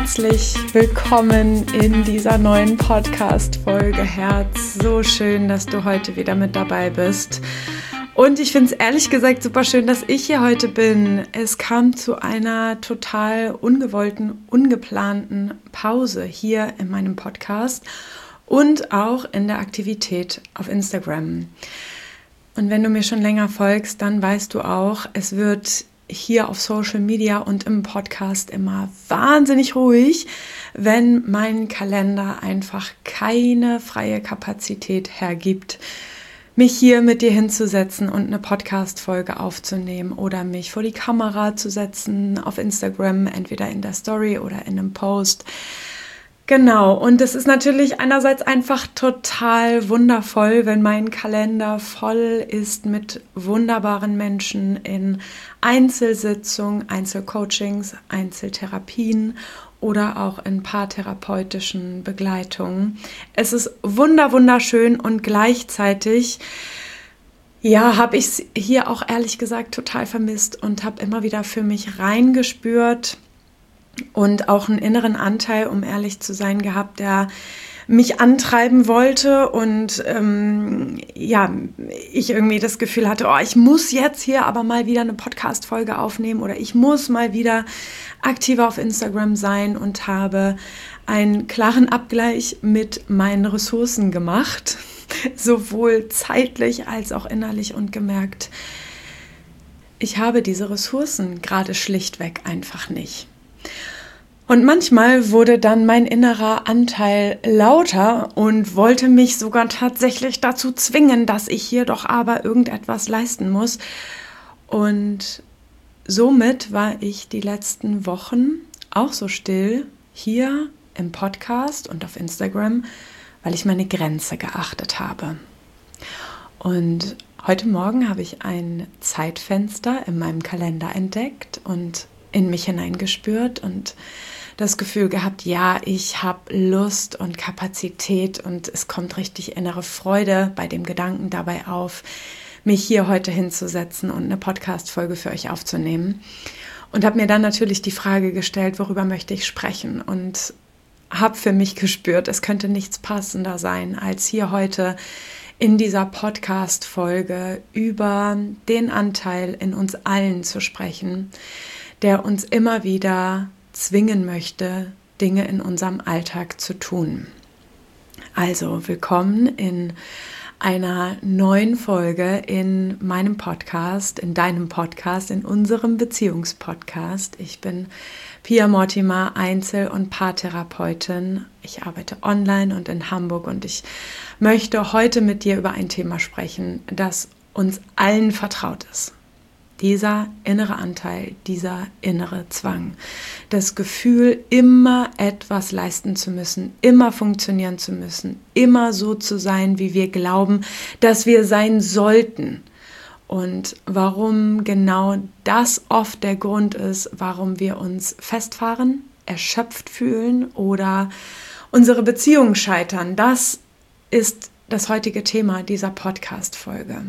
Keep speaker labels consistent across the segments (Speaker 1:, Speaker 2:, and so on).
Speaker 1: herzlich willkommen in dieser neuen Podcast-Folge Herz. So schön, dass du heute wieder mit dabei bist. Und ich finde es ehrlich gesagt super schön, dass ich hier heute bin. Es kam zu einer total ungewollten, ungeplanten Pause hier in meinem Podcast und auch in der Aktivität auf Instagram. Und wenn du mir schon länger folgst, dann weißt du auch, es wird hier auf Social Media und im Podcast immer wahnsinnig ruhig, wenn mein Kalender einfach keine freie Kapazität hergibt, mich hier mit dir hinzusetzen und eine Podcast-Folge aufzunehmen oder mich vor die Kamera zu setzen auf Instagram, entweder in der Story oder in einem Post. Genau, und es ist natürlich einerseits einfach total wundervoll, wenn mein Kalender voll ist mit wunderbaren Menschen in Einzelsitzungen, Einzelcoachings, Einzeltherapien oder auch in paartherapeutischen Begleitungen. Es ist wunderschön und gleichzeitig habe ich es hier auch ehrlich gesagt total vermisst und habe immer wieder für mich reingespürt und auch einen inneren Anteil, um ehrlich zu sein, gehabt, der mich antreiben wollte und ich irgendwie das Gefühl hatte, ich muss jetzt hier aber mal wieder eine Podcast-Folge aufnehmen oder ich muss mal wieder aktiver auf Instagram sein und habe einen klaren Abgleich mit meinen Ressourcen gemacht, sowohl zeitlich als auch innerlich und gemerkt, ich habe diese Ressourcen gerade schlichtweg einfach nicht. Und manchmal wurde dann mein innerer Anteil lauter und wollte mich sogar tatsächlich dazu zwingen, dass ich hier doch aber irgendetwas leisten muss. Und somit war ich die letzten Wochen auch so still hier im Podcast und auf Instagram, weil ich meine Grenze geachtet habe. Und heute Morgen habe ich ein Zeitfenster in meinem Kalender entdeckt und in mich hineingespürt und das Gefühl gehabt, ich habe Lust und Kapazität und es kommt richtig innere Freude bei dem Gedanken dabei auf, mich hier heute hinzusetzen und eine Podcast-Folge für euch aufzunehmen. Und habe mir dann natürlich die Frage gestellt, worüber möchte ich sprechen? Und habe für mich gespürt, es könnte nichts passender sein, als hier heute in dieser Podcast-Folge über den Anteil in uns allen zu sprechen, der uns immer wieder zwingen möchte, Dinge in unserem Alltag zu tun. Also willkommen in einer neuen Folge in meinem Podcast, in deinem Podcast, in unserem Beziehungspodcast. Ich bin Pia Mortimer, Einzel- und Paartherapeutin. Ich arbeite online und in Hamburg und ich möchte heute mit dir über ein Thema sprechen, das uns allen vertraut ist. Dieser innere Anteil, dieser innere Zwang, das Gefühl, immer etwas leisten zu müssen, immer funktionieren zu müssen, immer so zu sein, wie wir glauben, dass wir sein sollten. Und warum genau das oft der Grund ist, warum wir uns festfahren, erschöpft fühlen oder unsere Beziehungen scheitern, das ist das heutige Thema dieser Podcast-Folge.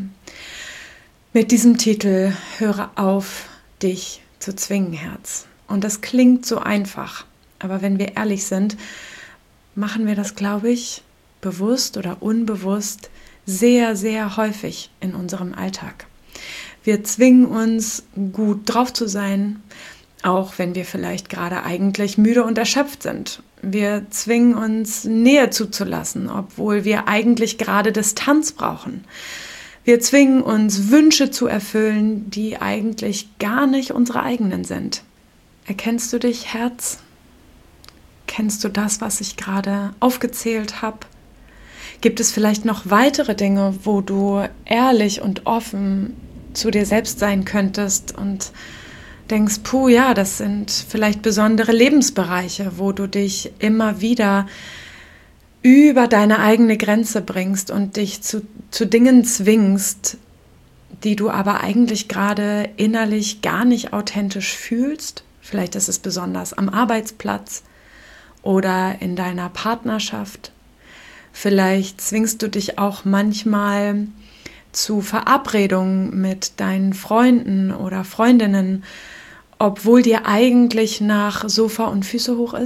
Speaker 1: Mit diesem Titel Höre auf, dich zu zwingen, Herz. Und das klingt so einfach, aber wenn wir ehrlich sind, machen wir das, glaube ich, bewusst oder unbewusst sehr, sehr häufig in unserem Alltag. Wir zwingen uns, gut drauf zu sein, auch wenn wir vielleicht gerade eigentlich müde und erschöpft sind. Wir zwingen uns, Nähe zuzulassen, obwohl wir eigentlich gerade Distanz brauchen. Wir zwingen uns, Wünsche zu erfüllen, die eigentlich gar nicht unsere eigenen sind. Erkennst du dich, Herz? Kennst du das, was ich gerade aufgezählt habe? Gibt es vielleicht noch weitere Dinge, wo du ehrlich und offen zu dir selbst sein könntest und denkst, das sind vielleicht besondere Lebensbereiche, wo du dich immer wieder über deine eigene Grenze bringst und dich zu Dingen zwingst, die du aber eigentlich gerade innerlich gar nicht authentisch fühlst. Vielleicht ist es besonders am Arbeitsplatz oder in deiner Partnerschaft. Vielleicht zwingst du dich auch manchmal zu Verabredungen mit deinen Freunden oder Freundinnen, obwohl dir eigentlich nach Sofa und Füße hoch ist.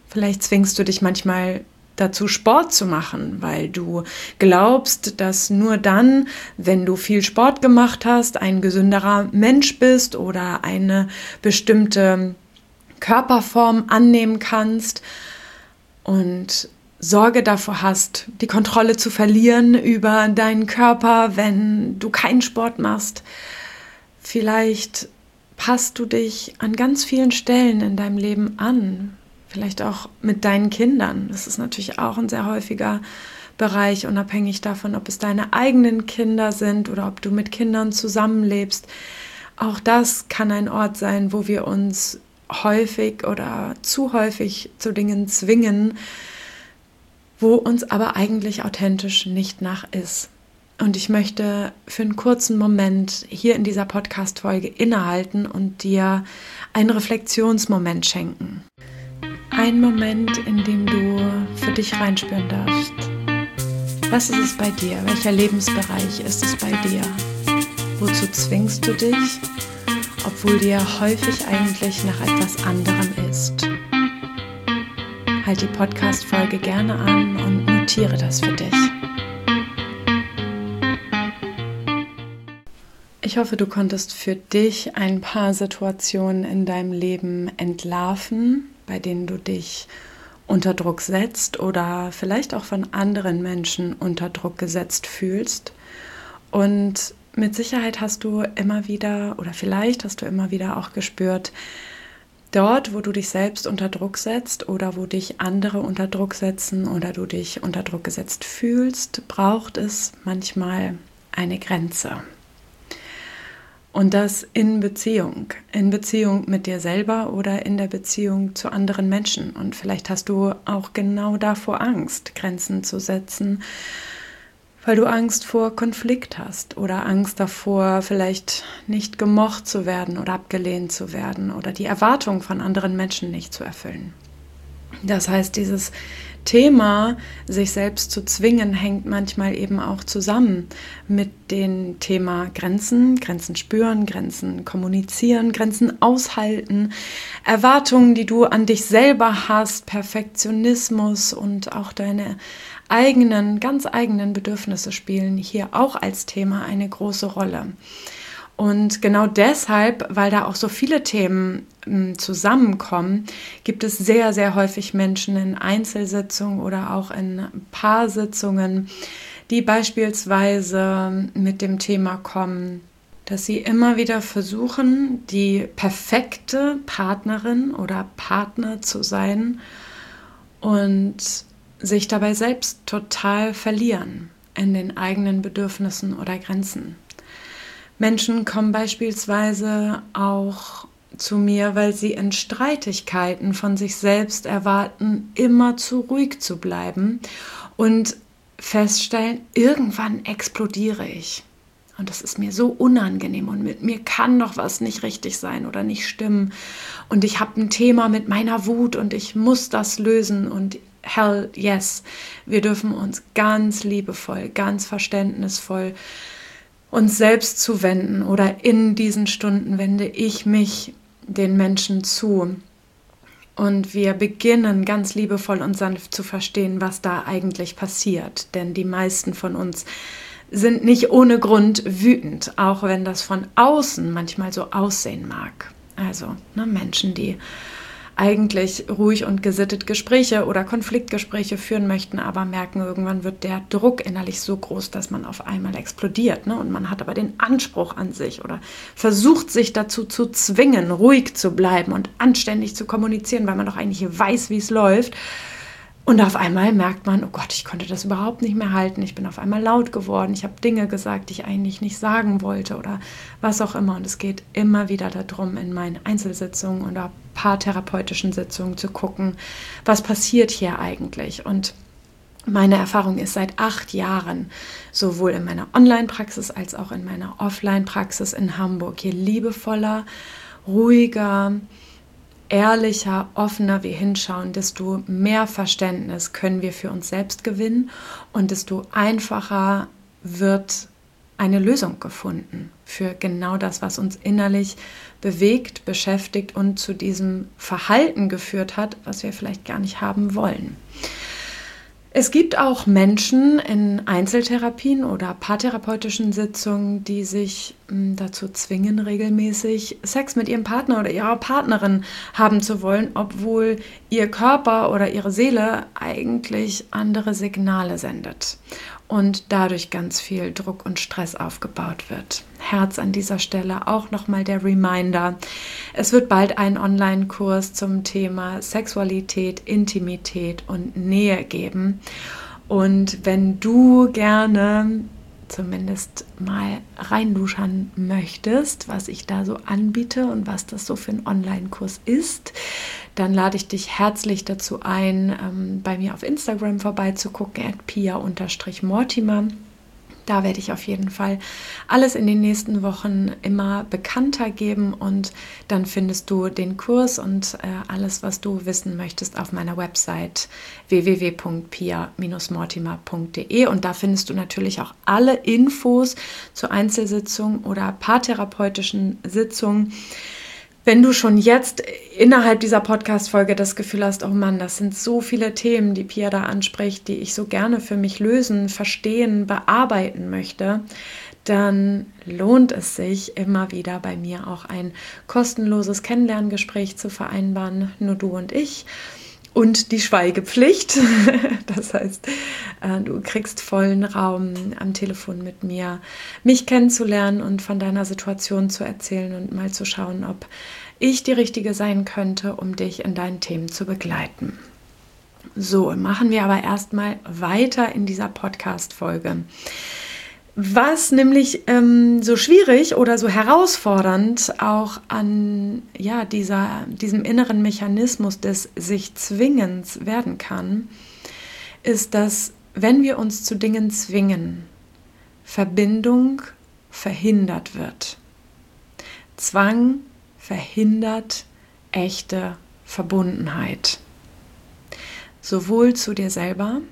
Speaker 1: Vielleicht zwingst du dich manchmal dazu, Sport zu machen, weil du glaubst, dass nur dann, wenn du viel Sport gemacht hast, ein gesünderer Mensch bist oder eine bestimmte Körperform annehmen kannst und Sorge davor hast, die Kontrolle zu verlieren über deinen Körper, wenn du keinen Sport machst. Vielleicht passt du dich an ganz vielen Stellen in deinem Leben an. Vielleicht auch mit deinen Kindern. Das ist natürlich auch ein sehr häufiger Bereich, unabhängig davon, ob es deine eigenen Kinder sind oder ob du mit Kindern zusammenlebst. Auch das kann ein Ort sein, wo wir uns häufig oder zu häufig zu Dingen zwingen, wo uns aber eigentlich authentisch nicht nach ist. Und ich möchte für einen kurzen Moment hier in dieser Podcast-Folge innehalten und dir einen Reflexionsmoment schenken. Ein Moment, in dem du für dich reinspüren darfst. Was ist es bei dir? Welcher Lebensbereich ist es bei dir? Wozu zwingst du dich, obwohl dir häufig eigentlich nach etwas anderem ist? Halt die Podcast-Folge gerne an und notiere das für dich. Ich hoffe, du konntest für dich ein paar Situationen in deinem Leben entlarven, bei denen du dich unter Druck setzt oder vielleicht auch von anderen Menschen unter Druck gesetzt fühlst. Und mit Sicherheit hast du immer wieder oder vielleicht hast du immer wieder auch gespürt, dort, wo du dich selbst unter Druck setzt oder wo dich andere unter Druck setzen oder du dich unter Druck gesetzt fühlst, braucht es manchmal eine Grenze. Und das in Beziehung mit dir selber oder in der Beziehung zu anderen Menschen. Und vielleicht hast du auch genau davor Angst, Grenzen zu setzen, weil du Angst vor Konflikt hast oder Angst davor, vielleicht nicht gemocht zu werden oder abgelehnt zu werden oder die Erwartungen von anderen Menschen nicht zu erfüllen. Das heißt, dieses Thema, sich selbst zu zwingen, hängt manchmal eben auch zusammen mit dem Thema Grenzen spüren, Grenzen kommunizieren, Grenzen aushalten, Erwartungen, die du an dich selber hast, Perfektionismus und auch deine ganz eigenen Bedürfnisse spielen hier auch als Thema eine große Rolle. Und genau deshalb, weil da auch so viele Themen zusammenkommen, gibt es sehr, sehr häufig Menschen in Einzelsitzungen oder auch in Paarsitzungen, die beispielsweise mit dem Thema kommen, dass sie immer wieder versuchen, die perfekte Partnerin oder Partner zu sein und sich dabei selbst total verlieren in den eigenen Bedürfnissen oder Grenzen. Menschen kommen beispielsweise auch zu mir, weil sie in Streitigkeiten von sich selbst erwarten, immer zu ruhig zu bleiben und feststellen, irgendwann explodiere ich. Und das ist mir so unangenehm und mit mir kann doch was nicht richtig sein oder nicht stimmen. Und ich habe ein Thema mit meiner Wut und ich muss das lösen und hell yes, wir dürfen uns ganz liebevoll, ganz verständnisvoll uns selbst zuwenden oder in diesen Stunden wende ich mich den Menschen zu und wir beginnen ganz liebevoll und sanft zu verstehen, was da eigentlich passiert, denn die meisten von uns sind nicht ohne Grund wütend, auch wenn das von außen manchmal so aussehen mag. Also Menschen, die eigentlich ruhig und gesittet Gespräche oder Konfliktgespräche führen möchten, aber merken, irgendwann wird der Druck innerlich so groß, dass man auf einmal explodiert. Und man hat aber den Anspruch an sich oder versucht sich dazu zu zwingen, ruhig zu bleiben und anständig zu kommunizieren, weil man doch eigentlich weiß, wie es läuft. Und auf einmal merkt man, oh Gott, ich konnte das überhaupt nicht mehr halten. Ich bin auf einmal laut geworden. Ich habe Dinge gesagt, die ich eigentlich nicht sagen wollte oder was auch immer. Und es geht immer wieder darum, in meinen Einzelsitzungen oder paartherapeutischen Sitzungen zu gucken, was passiert hier eigentlich. Und meine Erfahrung ist seit 8 Jahren, sowohl in meiner Online-Praxis als auch in meiner Offline-Praxis in Hamburg, je liebevoller, ruhiger, ehrlicher, offener wir hinschauen, desto mehr Verständnis können wir für uns selbst gewinnen und desto einfacher wird eine Lösung gefunden für genau das, was uns innerlich bewegt, beschäftigt und zu diesem Verhalten geführt hat, was wir vielleicht gar nicht haben wollen. Es gibt auch Menschen in Einzeltherapien oder paartherapeutischen Sitzungen, die sich dazu zwingen, regelmäßig Sex mit ihrem Partner oder ihrer Partnerin haben zu wollen, obwohl ihr Körper oder ihre Seele eigentlich andere Signale sendet und dadurch ganz viel Druck und Stress aufgebaut wird. Herz an dieser Stelle auch nochmal der Reminder. Es wird bald einen Online-Kurs zum Thema Sexualität, Intimität und Nähe geben. Und wenn du gerne zumindest mal reinluschern möchtest, was ich da so anbiete und was das so für ein Online-Kurs ist, dann lade ich dich herzlich dazu ein, bei mir auf Instagram vorbeizugucken, @pia_mortimer. Da werde ich auf jeden Fall alles in den nächsten Wochen immer bekannter geben und dann findest du den Kurs und alles, was du wissen möchtest, auf meiner Website www.pia-mortimer.de und da findest du natürlich auch alle Infos zu Einzelsitzungen oder paartherapeutischen Sitzungen. Wenn du schon jetzt innerhalb dieser Podcast-Folge das Gefühl hast, oh Mann, das sind so viele Themen, die Pia da anspricht, die ich so gerne für mich lösen, verstehen, bearbeiten möchte, dann lohnt es sich immer wieder bei mir auch ein kostenloses Kennenlerngespräch zu vereinbaren, nur du und ich. Und die Schweigepflicht, das heißt, du kriegst vollen Raum am Telefon mit mir, mich kennenzulernen und von deiner Situation zu erzählen und mal zu schauen, ob ich die Richtige sein könnte, um dich in deinen Themen zu begleiten. So, machen wir aber erstmal weiter in dieser Podcast-Folge. Was nämlich so schwierig oder so herausfordernd auch an diesem inneren Mechanismus des sich Zwingens werden kann, ist, dass wenn wir uns zu Dingen zwingen, Verbindung verhindert wird. Zwang verhindert echte Verbundenheit. Sowohl zu dir selber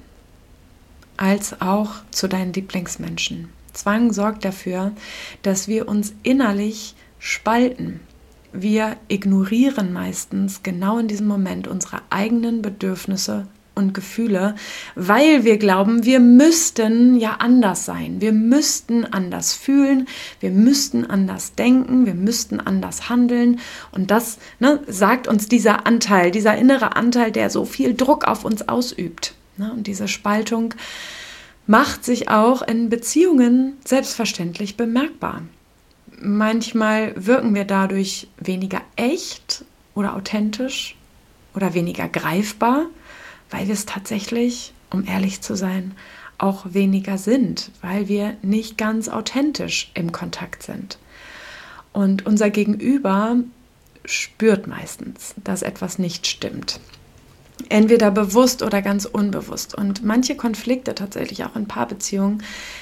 Speaker 1: als auch zu deinen Lieblingsmenschen. Zwang sorgt dafür, dass wir uns innerlich spalten. Wir ignorieren meistens genau in diesem Moment unsere eigenen Bedürfnisse und Gefühle, weil wir glauben, wir müssten ja anders sein. Wir müssten anders fühlen, wir müssten anders denken, wir müssten anders handeln. Und das sagt uns dieser Anteil, dieser innere Anteil, der so viel Druck auf uns ausübt. Und diese Spaltung macht sich auch in Beziehungen selbstverständlich bemerkbar. Manchmal wirken wir dadurch weniger echt oder authentisch oder weniger greifbar, weil wir es tatsächlich, um ehrlich zu sein, auch weniger sind, weil wir nicht ganz authentisch im Kontakt sind. Und unser Gegenüber spürt meistens, dass etwas nicht stimmt. Entweder bewusst oder ganz unbewusst. Und manche Konflikte tatsächlich auch in Paarbeziehungen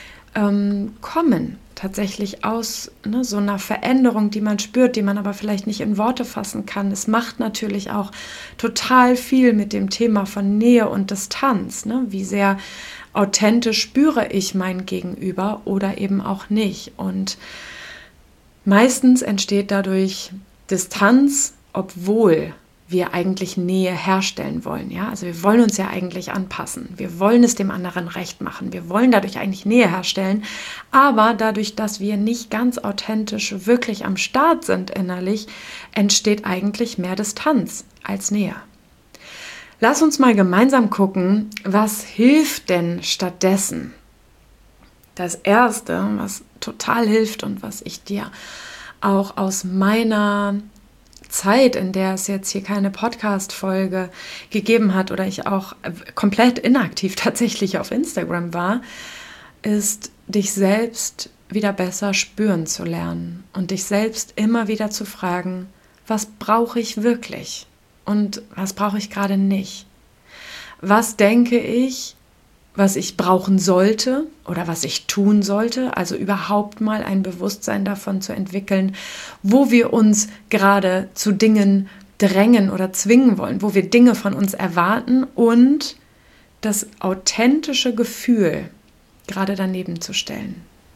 Speaker 1: kommen tatsächlich aus so einer Veränderung, die man spürt, die man aber vielleicht nicht in Worte fassen kann. Es macht natürlich auch total viel mit dem Thema von Nähe und Distanz. Wie sehr authentisch spüre ich mein Gegenüber oder eben auch nicht. Und meistens entsteht dadurch Distanz, obwohl wir eigentlich Nähe herstellen wollen. Ja? Also wir wollen uns ja eigentlich anpassen. Wir wollen es dem anderen recht machen. Wir wollen dadurch eigentlich Nähe herstellen. Aber dadurch, dass wir nicht ganz authentisch wirklich am Start sind innerlich, entsteht eigentlich mehr Distanz als Nähe. Lass uns mal gemeinsam gucken, was hilft denn stattdessen? Das Erste, was total hilft und was ich dir auch aus meiner Zeit, in der es jetzt hier keine Podcast-Folge gegeben hat oder ich auch komplett inaktiv tatsächlich auf Instagram war, ist, dich selbst wieder besser spüren zu lernen und dich selbst immer wieder zu fragen, was brauche ich wirklich und was brauche ich gerade nicht? Was denke ich, was ich brauchen sollte oder was ich tun sollte, also überhaupt mal ein Bewusstsein davon zu entwickeln, wo wir uns gerade zu Dingen drängen oder zwingen wollen, wo wir Dinge von uns erwarten und das authentische Gefühl gerade daneben zu stellen.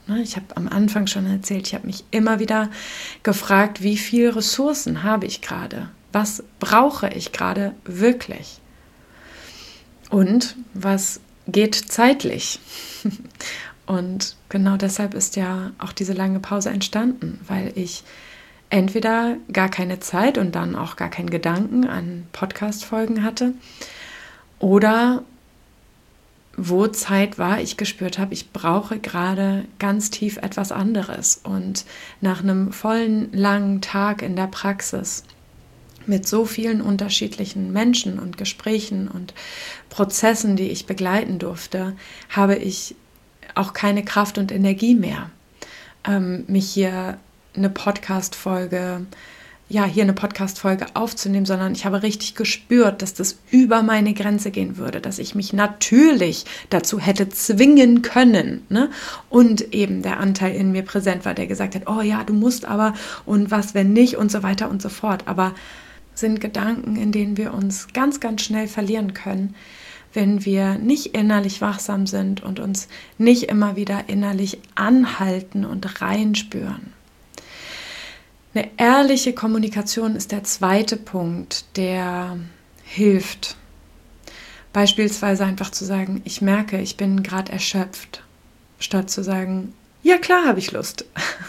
Speaker 1: Ich habe am Anfang schon erzählt, ich habe mich immer wieder gefragt, wie viele Ressourcen habe ich gerade? Was brauche ich gerade wirklich? Und was geht zeitlich? Und genau deshalb ist ja auch diese lange Pause entstanden, weil ich entweder gar keine Zeit und dann auch gar keinen Gedanken an Podcast-Folgen hatte oder wo Zeit war, ich gespürt habe, ich brauche gerade ganz tief etwas anderes. Und nach einem vollen, langen Tag in der Praxis mit so vielen unterschiedlichen Menschen und Gesprächen und Prozessen, die ich begleiten durfte, habe ich auch keine Kraft und Energie mehr, mich hier eine Podcast-Folge aufzunehmen, sondern ich habe richtig gespürt, dass das über meine Grenze gehen würde, dass ich mich natürlich dazu hätte zwingen können, ne? Und eben der Anteil in mir präsent war, der gesagt hat, oh ja, du musst aber und was, wenn nicht und so weiter und so fort. Aber sind Gedanken, in denen wir uns ganz, ganz schnell verlieren können, wenn wir nicht innerlich wachsam sind und uns nicht immer wieder innerlich anhalten und reinspüren. Eine ehrliche Kommunikation ist der zweite Punkt, der hilft. Beispielsweise einfach zu sagen, ich merke, ich bin gerade erschöpft, statt zu sagen, ja klar habe ich Lust.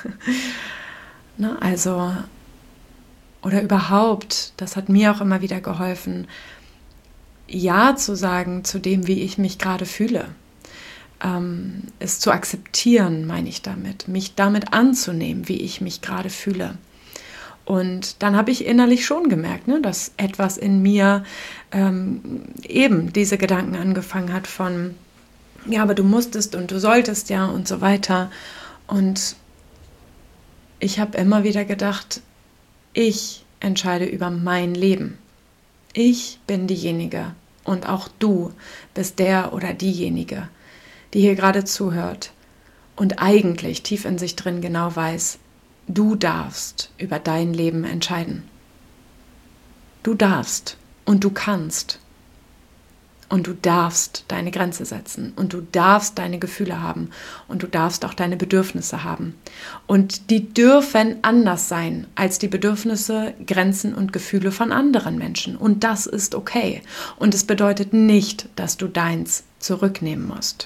Speaker 1: Oder überhaupt, das hat mir auch immer wieder geholfen, Ja zu sagen zu dem, wie ich mich gerade fühle. Es zu akzeptieren, meine ich damit, mich damit anzunehmen, wie ich mich gerade fühle. Und dann habe ich innerlich schon gemerkt, dass etwas in mir eben diese Gedanken angefangen hat von, ja, aber du musstest und du solltest ja und so weiter. Und ich habe immer wieder gedacht, ich entscheide über mein Leben. Ich bin diejenige und auch du bist der oder diejenige, die hier gerade zuhört und eigentlich tief in sich drin genau weiß, du darfst über dein Leben entscheiden. Du darfst und du kannst. Und du darfst deine Grenze setzen und du darfst deine Gefühle haben und du darfst auch deine Bedürfnisse haben. Und die dürfen anders sein als die Bedürfnisse, Grenzen und Gefühle von anderen Menschen. Und das ist okay. Und es bedeutet nicht, dass du deins zurücknehmen musst.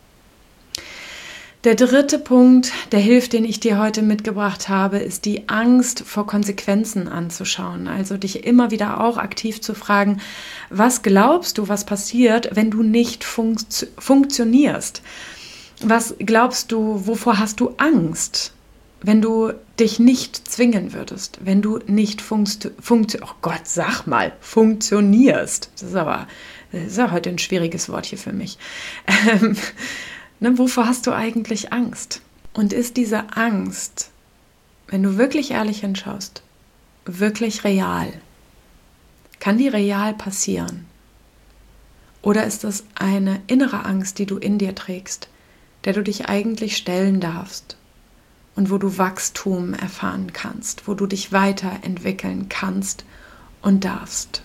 Speaker 1: Der dritte Punkt, der hilft, den ich dir heute mitgebracht habe, ist die Angst vor Konsequenzen anzuschauen. Also dich immer wieder auch aktiv zu fragen, was glaubst du, was passiert, wenn du nicht funktionierst? Was glaubst du, wovor hast du Angst, wenn du dich nicht zwingen würdest, wenn du nicht funktionierst? Das ist ja heute ein schwieriges Wort hier für mich. Wovor hast du eigentlich Angst? Und ist diese Angst, wenn du wirklich ehrlich hinschaust, wirklich real? Kann die real passieren? Oder ist das eine innere Angst, die du in dir trägst, der du dich eigentlich stellen darfst und wo du Wachstum erfahren kannst, wo du dich weiterentwickeln kannst und darfst?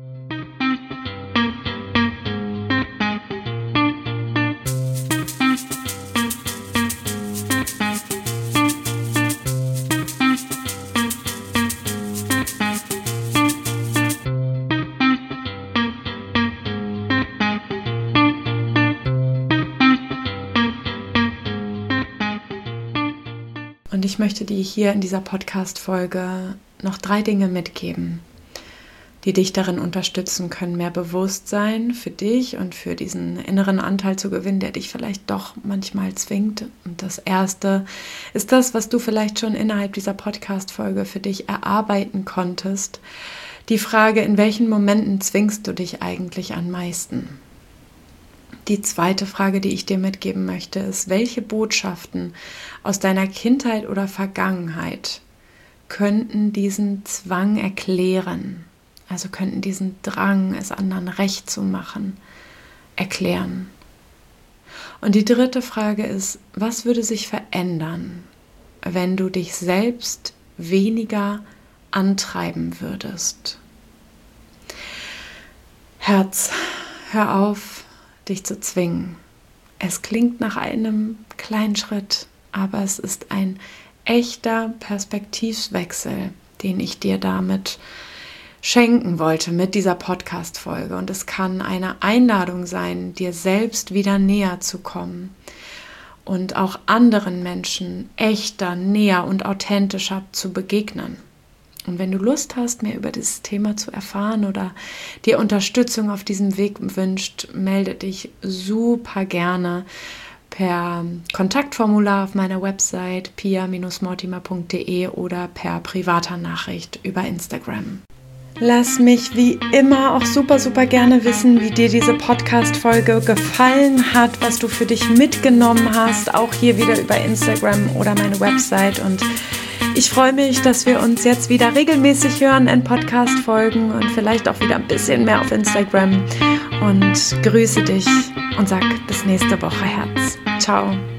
Speaker 1: Und ich möchte dir hier in dieser Podcast-Folge noch 3 Dinge mitgeben, die dich darin unterstützen können, mehr Bewusstsein für dich und für diesen inneren Anteil zu gewinnen, der dich vielleicht doch manchmal zwingt. Und das erste ist das, was du vielleicht schon innerhalb dieser Podcast-Folge für dich erarbeiten konntest. Die Frage, in welchen Momenten zwingst du dich eigentlich am meisten? Die zweite Frage, die ich dir mitgeben möchte, ist, welche Botschaften aus deiner Kindheit oder Vergangenheit könnten diesen Zwang erklären? Also könnten diesen Drang, es anderen recht zu machen, erklären. Und die dritte Frage ist, was würde sich verändern, wenn du dich selbst weniger antreiben würdest? Herz, hör auf, dich zu zwingen. Es klingt nach einem kleinen Schritt, aber es ist ein echter Perspektivwechsel, den ich dir damit schenken wollte mit dieser Podcast-Folge. Und es kann eine Einladung sein, dir selbst wieder näher zu kommen und auch anderen Menschen echter, näher und authentischer zu begegnen. Und wenn du Lust hast, mehr über dieses Thema zu erfahren oder dir Unterstützung auf diesem Weg wünscht, melde dich super gerne per Kontaktformular auf meiner Website pia-mortimer.de oder per privater Nachricht über Instagram. Lass mich wie immer auch super, super gerne wissen, wie dir diese Podcast-Folge gefallen hat, was du für dich mitgenommen hast, auch hier wieder über Instagram oder meine Website. Und ich freue mich, dass wir uns jetzt wieder regelmäßig hören in Podcast-Folgen und vielleicht auch wieder ein bisschen mehr auf Instagram. Und grüße dich und sag bis nächste Woche, Herz. Ciao.